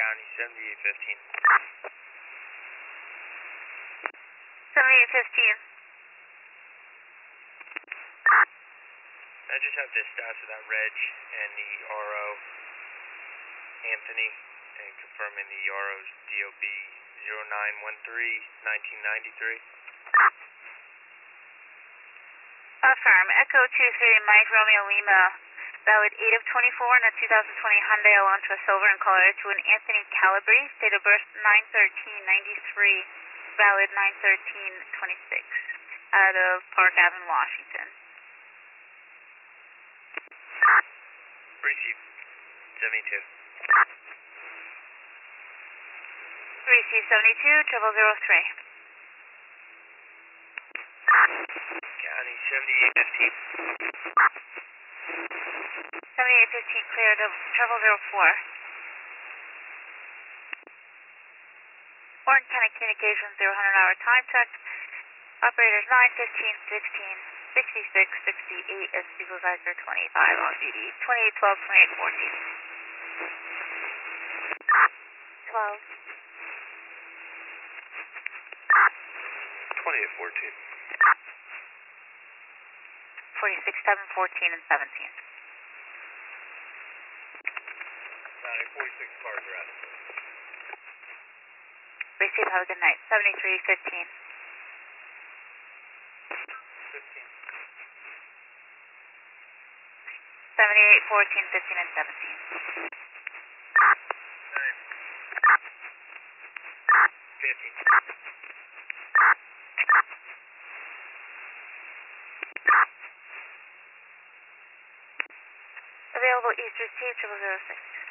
County 7815. 7815. I just have dispatch of that Reg and the RO, Anthony, and confirming the RO's DOB 0913-1993. Affirm. Echo 23, Mike Romeo Lima. Valid 8 of 24 in a 2020 Hyundai Elantra Silver in color to an Anthony Calabrese, date of birth 9/13/93, valid 9/13/26, out of Park Avenue, Washington. Receive 72. Receive 72, 0003. County 7815. 7815 cleared of 0004. Orange County Communications 0-100-hour time check. Operators 9:15:16, 66:68 as supervisor 25 on duty. 2812, 2814. 12. 2814. 46-7, 14, and 17. 46 cars are out. Receive, have a good night. 7315. 15. 78, 14, 15, and 17. 15. Available east receive 0006.